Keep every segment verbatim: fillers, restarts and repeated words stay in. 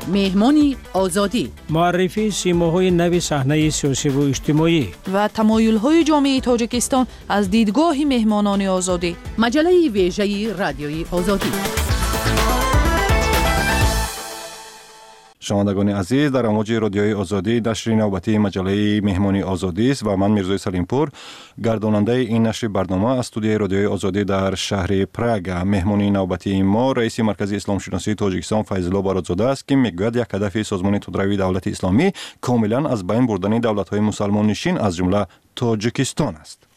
مهمانی آزادی، معرفی سیماهای نو صحنه سیاسی و اجتماعی و تمایل‌های جامعه تاجیکستان از دیدگاه مهمانان آزادی. مجله ویژه رادیوی آزادی. شنوندگان عزیز، در امواج رادیوی آزادی نشر نوبتی مجله مهمانی آزادی است و من میرزای سلیمپور گرداننده این نشر برنامه از استودیوی رادیوی آزادی در شهر پراگ. مهمانی نوبتی ما رئیس مرکز اسلام شناسی تاجیکستان فیض‌الله بارودزاده است که میگوید یک هدف سازمان تندروی دولت اسلامی کاملا از بین بردن دولت‌های مسلمان نشین از جمله تاجیکستان است.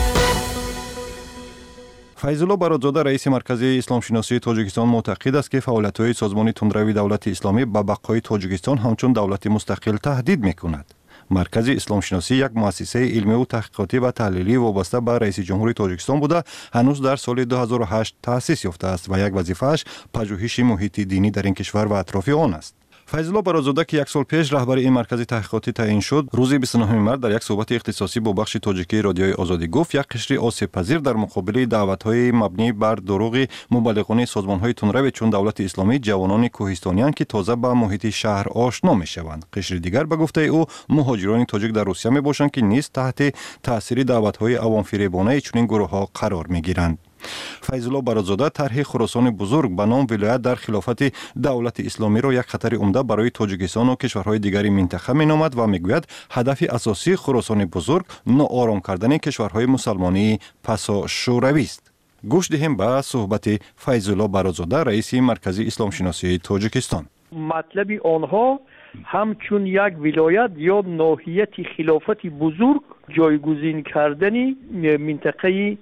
فیض‌الله بارودزاده رئیس مرکز اسلام شناسی تاجیکستان معتقد است که فعالیت‌های سازمان تندروی دولت اسلامی به بقای تاجیکستان همچون دولت مستقل تهدید می‌کند. مرکز اسلام شناسی یک مؤسسه علمی و تحقیقاتی و تحلیلی وابسته به رئیس جمهوری تاجیکستان بوده هنوز در سال دو هزار و هشت تأسیس یافته است و یک وظیفه‌اش پژوهش محیط دینی در این کشور و اطراف آن است. فیض‌الله بارودزاده که یک سال پیش رهبر این مرکز تحقیقاتی تعیین شد، روز بیست و نهم مارس در یک صحبت اختصاصی با بخش تاجیکی رادیوی آزادی گفت یک قشر آسیب پذیر در مقابل دعوت‌های مبنی بر دروغ مبلغان سازمان‌های تندروی چون دولت اسلامی جوانان کوهستانیان که تازه به محیط شهر آشنا می‌شوند. قشر دیگر به گفته او مهاجران تاجیک در روسیه میباشند که نیز تحت تاثیر دعوت‌های عوام فریبانه چنین گروه‌ها قرار می‌گیرند. فیض‌الله بارودزاده طرح خراسان بزرگ به نام ولایت در خلافت دولت اسلامی را یک خطر عمده برای تاجیکستان و کشورهای دیگر منطقه مینامد و میگوید هدف اساسی خراسان بزرگ ناآرام کردن کشورهای مسلمانی پسا شوروی است. گوش دهیم به صحبت فیض‌الله بارودزاده رئیس مرکز اسلام شناسی تاجیکستان. مطلب آنها همچون یک ولایت یا ناحیه خلافت بزرگ جایگزین کردن منطقه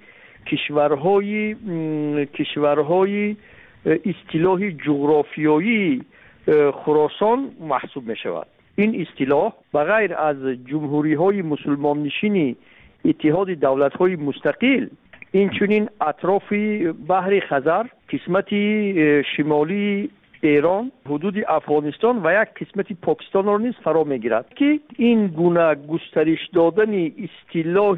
کشورهای کشورهای اصطلاح جغرافیایی خراسان محسوب می شود. این اصطلاح بغیر از جمهوری های مسلمان نشین اتحاد دولت های مستقل این چنین اطراف بحر خزر، قسمت شمالی ایران، حدود افغانستان و یک قسمت پاکستان را نیز فرا می گیرد که این گونه گسترش دادن اصطلاح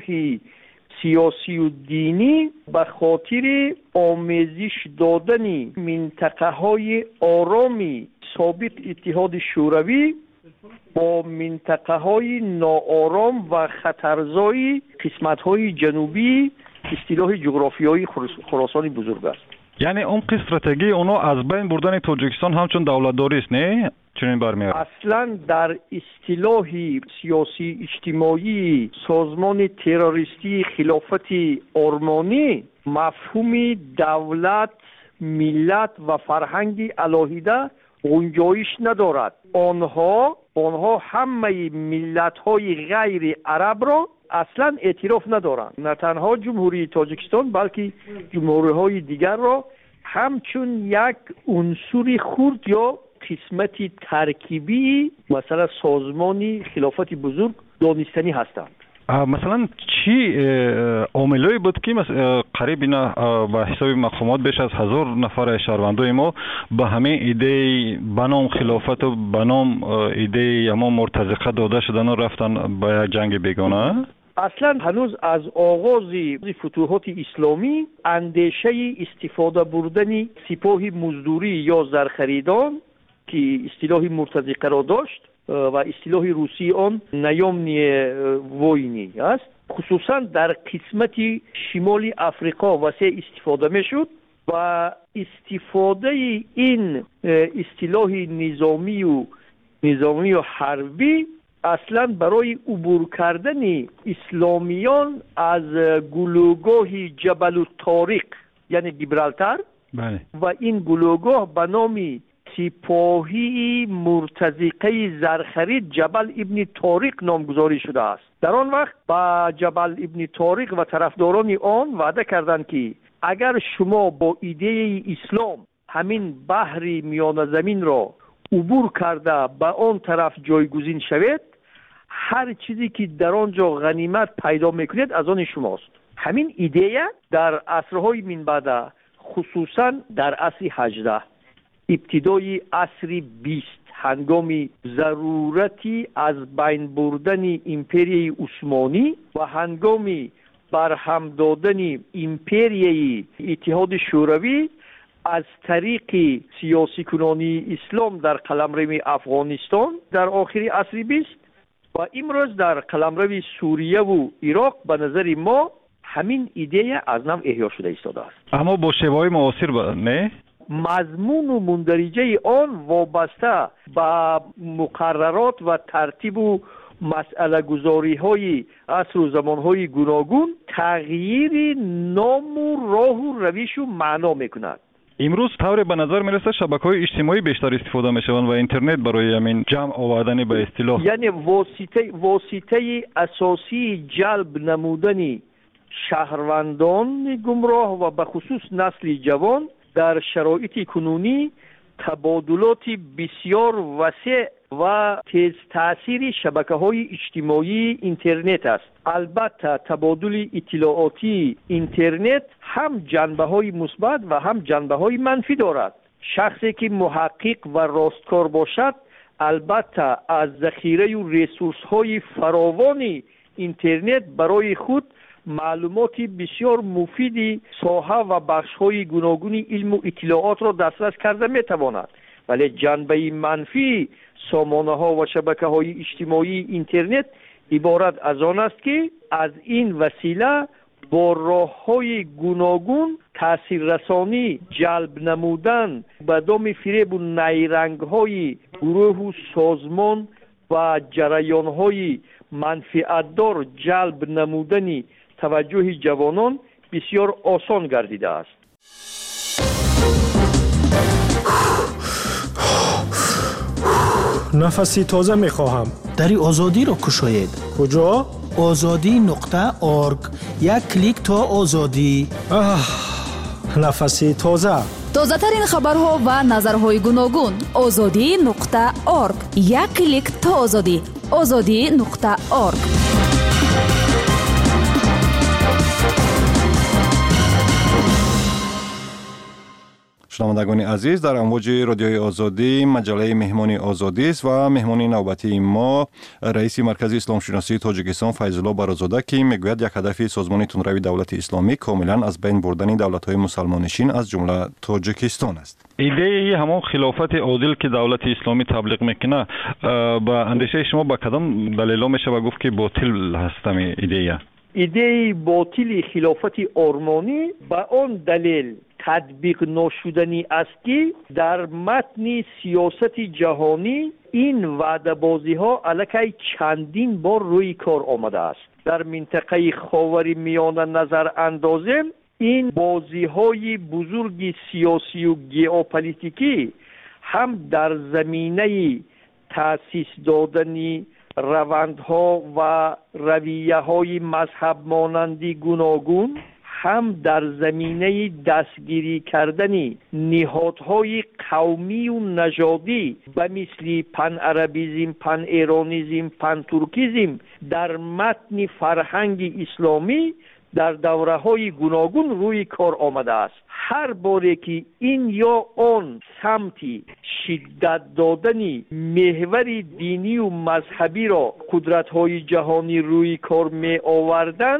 سیاسی و دینی به خاطر آمیزش دادن منطقه های آرامی سابق اتحاد شوروی با منطقه های ناآرام و خطرزای قسمت های جنوبی اصطلاح جغرافیایی خراسان بزرگ است. یعنی اون استراتژی اونو از بین بردن تاجیکستان همچون دولت‌داری است، نه؟ چنین برمیاد. اصلا در اصطلاح سیاسی اجتماعی سازمان تروریستی خلافت آرمانی مفهوم دولت، ملت و فرهنگ علاهیده گنجایش ندارد. آنها آنها همه ملت‌های غیر عرب را اصلا اعتراف ندارند. نه تنها جمهوری تاجیکستان بلکه جمهوری‌های دیگر را همچون یک عنصر خرد یا قسمت ترکیبی مثلا سازمانی خلافت بزرگ دانستنی هستند. مثلا چی عاملایی بود که قریب اینا به حساب مقامات بیش از هزار نفر شهروندای ما به همه ایده بنام خلافت و بنام ایده اما مرتزقه داده شدن و رفتن به جنگ بیگانه؟ اصلا هنوز از آغاز فتوحات اسلامی اندیشه استفاده بردن سپاه مزدوری یا زرخریدان که اصطلاح مرتزقه را داشت و اصطلاح روسی آن نیامنی ووینی است، خصوصا در قسمت شمال افریقا وسیع استفاده می شد و استفاده این اصطلاح نظامی و نظامی و حربی اصلا برای عبور کردن اسلامیان از گلوگاه جبل الطارق یعنی گیبرالتار بله. و این گلوگاه به نام سپاهی مرتزقه زرخرید جبل ابن طارق نامگذاری شده است. در آن وقت با جبل ابن طارق و طرفداران آن وعده کردند که اگر شما با ایده اسلام همین بحر میانه زمین را عبور کرده به آن طرف جایگزین شوید، هر چیزی که در آنجا غنیمت پیدا میکنید از آن شماست. همین ایده در عصرهای من بعد، خصوصا در عصر هجده، ابتدای عصر بیست، هنگام ضرورتی از بین بردن امپریای عثمانی و هنگام برهم دادن امپریای اتحاد شوروی، از طریق سیاسی کنانی اسلام در قلمرو افغانستان در آخر عصر بیست و امروز در قلمرو سوریه و عراق به نظر ما همین ایده از نو احیا شده ایستاده است. اما با شیوه‌های معاصر نه؟ مضمون و مندرجه آن وابسته به مقررات و ترتیب و مسئله گذاری های عصر و زمان های گوناگون تغییر نام و راه و روش و معنا میکند. امروز طور به نظر میرسه شبکه‌های اجتماعی بیشتر استفاده میشوند و اینترنت برای همین جمع آوردن به اصطلاح، یعنی واسطه واسطه اساسی جلب نمودن شهروندان گمراه و به خصوص نسل جوان در شرایط کنونی تبادلات بسیار وسیع و تیز تأثیر شبکه‌های اجتماعی اینترنت است. البته تبادل اطلاعاتی اینترنت هم جنبه‌های مثبت و هم جنبه‌های منفی دارد. شخصی که محقق و راستکار باشد البته از ذخیره و ریسورس‌های فراوان اینترنت برای خود معلومات بسیار مفیدی ساحه و بخش‌های گوناگون علم و اطلاعات را دسترس کرده می‌تواند. ولی جنبه منفی سامانه‌ها و شبکه‌های اجتماعی اینترنت عبارت از آن است که از این وسیله با راه‌های گوناگون تاثیررسانی جلب نمودن به دام فریب و نیرنگ‌های گروه و سازمان و جریان‌های منفعت‌دار جلب نمودنی توجه جوانان بسیار آسان گردیده است. نفسی تازه میخواهم. دری آزادی رو کشاید. کجا؟ آزادی نقطه ارگ. یک کلیک تا آزادی. آه، نفسی تازه. تازه ترین خبرها و نظرهای گوناگون. آزادی نقطه ارگ. یک کلیک تا آزادی. آزادی نقطه ارگ. شنوندگان عزیز، در امواج رادیوی آزادی مجله مهمان آزادی است و مهمان نوبتی ما رئیس مرکز اسلام شناسی تاجیکستان فیض الله برازاده که میگوید یک هدف سازمان تندروی دولت اسلامی کاملا از بین بردن دولت‌های مسلمانشین از جمله تاجیکستان است. ایده همون خلافت عادل که دولت اسلامی تبلیغ میکنه با اندیشه شما با کدام دلیل میشه و گفت که باطل هستم ایده؟ ایده باطل خلافت آرمانی با آن دلیل تطبیق نشدنی است که در متن سیاست جهانی این وعده بازی ها علیه چندین بار روی کار آمده است. در منطقه خاور میانه نظر اندازیم این بازی های بزرگ سیاسی و ژئوپلیتیکی هم در زمینه تأسیس دادن روندها و رویه های مذهب مانندی گوناگون هم در زمینه دستگیری کردن نهادهای قومی و نژادی به مثل پن عربیزم، پن ایرانیزم، پن ترکیزم در متن فرهنگ اسلامی در دوره های گوناگون روی کار آمده است. هر باره که این یا آن سمتی شدت دادن محور دینی و مذهبی را قدرت های جهانی روی کار می آوردن،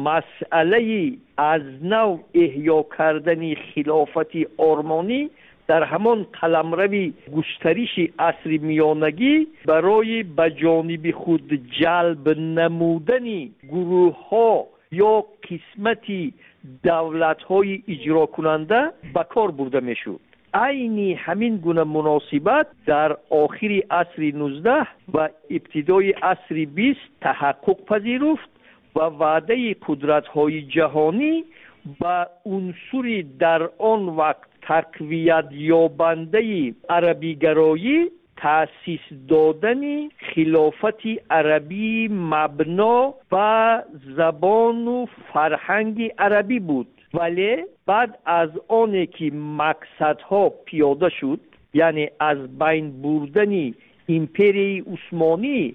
مسئله از نو احیا کردن خلافت آرمانی در همان قلمرو گسترش عصر میانگی برای به جانب خود جلب نمودن گروه ها یا قسمتی دولت های اجرا کننده به کار برده می شود. عینی همین گونه مناسبت در آخر عصر نوزده و ابتدای عصر بیست تحقق پذیرفت و وعده قدرت‌های جهانی با عنصر در آن وقت تقویت یابنده عربی‌گرایی تأسیس دادن خلافت عربی مبنا و زبان و فرهنگ عربی بود. ولی بعد از آن که مقصدها پیاده شد، یعنی از بین بردن امپری عثمانی،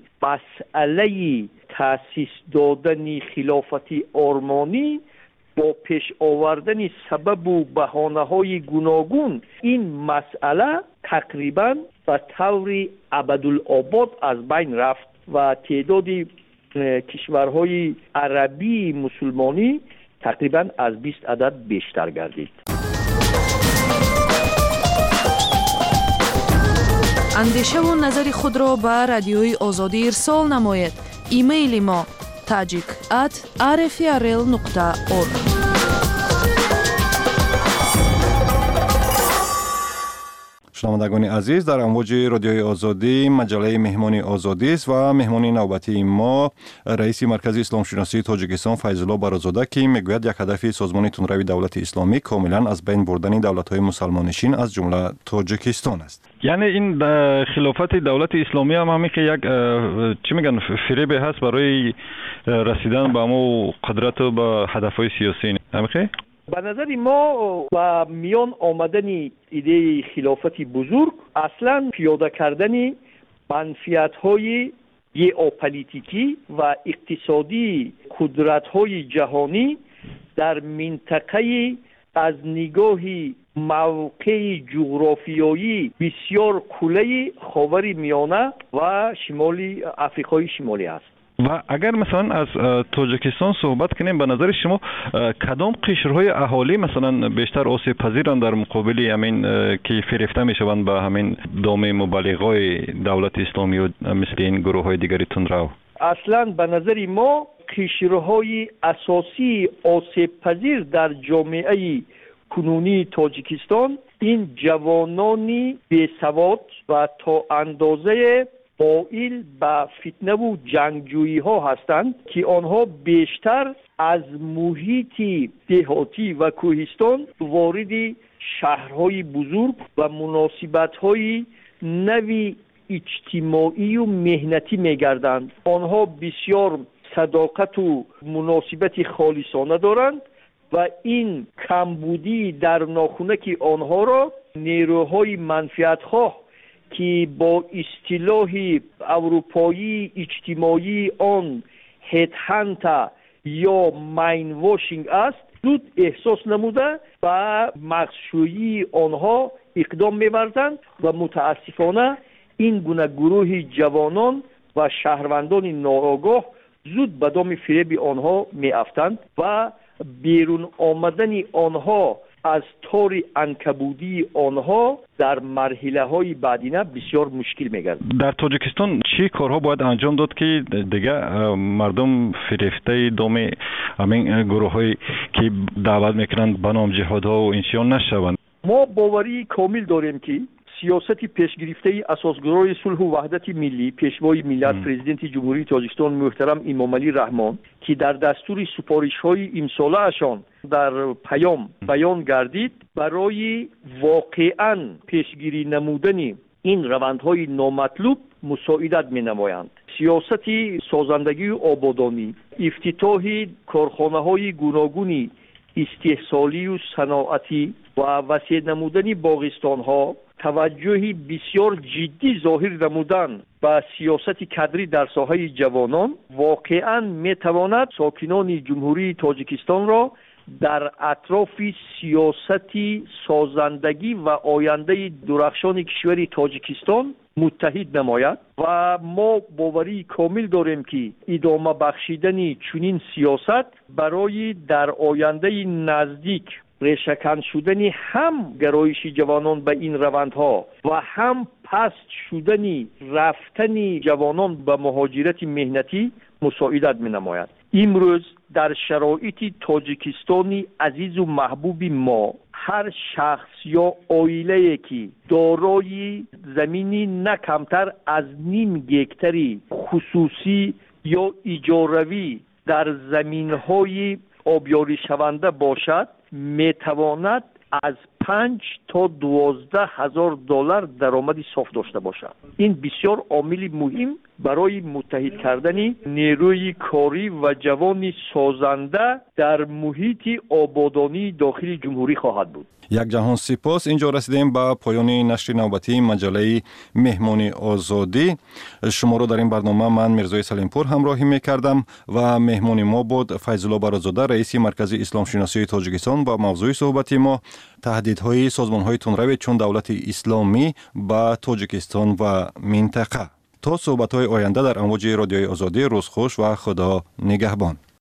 مسئله تأسیس دادن خلافت آرمانی با پیش آوردن سبب و بهانه‌های گوناگون این مسئله تقریباً به طور ابدالآباد از بین رفت و تعداد کشورهای عربی مسلمانی تقریباً از بیست عدد بیشتر گردید. اندیشه و نظر خود را به رادیوی آزادی ارسال نمایید. ایمیل ما tajik at r f r l nokta org. شنوندگان عزیز، در امواج رادیوی آزادی مجله مهمانی آزادی است و مهمانی نوبتی ما رئیس مرکز اسلام شناسی تاجیکستان فیض الله برازاده که میگوید یک هدف سازمان تندروی دولت اسلامی کاملا از بین بردن دولت‌های مسلمانشین از جمله تاجیکستان است. یعنی این خلافت دولت اسلامی هم همین که یک چی میگن فریب هست برای رسیدن به امو قدرت و به هدف‌های سیاسی. همین به نظر ما با میان آمدن ایده خلافت بزرگ اصلا پیاده کردن منفعت‌های ژئوپلیتیکی و اقتصادی قدرت‌های جهانی در منطقه از نگاه موقع جغرافیایی بسیار کلی خاور میانه و شمالی آفریقای شمالی است. و اگر مثلا از تاجیکستان صحبت کنیم، به نظر شما کدام قشرهای اهالی مثلا بیشتر آسیب پذیرند در مقابل همین که فریفته میشوند به همین دام مبالغای دولت اسلامی و مثل این گروه های دیگری تندرو؟ اصلا به نظر ما قشرهای اساسی آسیب پذیر در جامعه کنونی تاجیکستان این جوانانی بی‌سواد و تا اندازه مائل به فتنه و جنگجویی ها هستند که آنها بیشتر از محیط دهاتی و کوهستان وارد شهرهای بزرگ و مناسبت‌های نوی اجتماعی و مهنتی می‌گردند. آنها بسیار صداقت و مناسبت خالصانه دارند و این کمبودی در ناخونک آنها را نیروهای منفعت‌خواه که با اصطلاح اروپایی اجتماعی آن هد هانت یا ماین واشینگ است زود احساس نموده و مغزشویی آنها اقدام می‌ورزند و متاسفانه این گونه گروه جوانان و شهروندان ناآگاه زود به دام فریب آنها می‌افتند و بیرون آمدن آنها از تار عنکبوتی آنها در مرحله های بعدینه بسیار مشکل میگرد. در تاجیکستان چی کارها باید انجام داد که دیگه مردم فریفته دام همین گروه هایی که دعوت میکنند به نام جهادها و اینچیان نشوند؟ ما باوری کامل داریم که سیاست پیشگرفته اساسگرای صلح و وحدت ملی پیشوای ملت پرزیدنت جمهوری تاجیکستان محترم امام علی رحمان که در دستور سپارش‌های امساله اشان در پیام بیان گردید برای واقعاً پیشگیری نمودن این روندهای نامطلوب مساعدت می‌نمایند. سیاست سازندگی و آبادانی، افتتاح کارخانه‌های گوناگون استحصالی و صنعتی و وسیع نمودن باغستان‌ها، توجهی بسیار جدی ظاهر نمودن به سیاست کادری در ساحه جوانان واقعاً میتواند ساکنان جمهوری تاجیکستان را در اطراف سیاست سازندگی و آینده درخشان کشور تاجیکستان متحد نماید و ما باوری کامل داریم که ادامه بخشیدن چنین سیاست برای در آینده نزدیک ریشه‌کن شدن هم گرایش جوانان به این روندها و هم پست شدن رفتن جوانان به مهاجرت مهنتی مساعدت می‌نماید. امروز در شرایط تاجیکستانی عزیز و محبوب ما هر شخص یا عائله‌ای که دارای زمینی نه کمتر از نیم گکتری خصوصی یا اجاروی در زمین‌های آبیاری شونده باشد میتواند از پنج تا دوازده هزار دلار درآمد صاف داشته باشد. این بسیار عامل مهم برای متحد کردن نیروی کاری و جوان سازنده در محیط آبادانی داخل جمهوری خواهد بود. یک جهان سپاس. اینجا رسیدیم به پایان نشر نوبتی مجله مهمانی آزادی. شما رو در این برنامه من میرزای سلیمپور همراهی میکردم و مهمان ما بود فیض الله برازاده رئیس مرکز اسلام شناسی تاجیکستان و موضوع صحبت ما تهدیدهای سازمان‌های تندرو چون دولت اسلامی به تاجیکستان و منطقه. تا صحبت‌های آینده در امواج رادیوی آزادی، روز خوش و خدا نگهبان.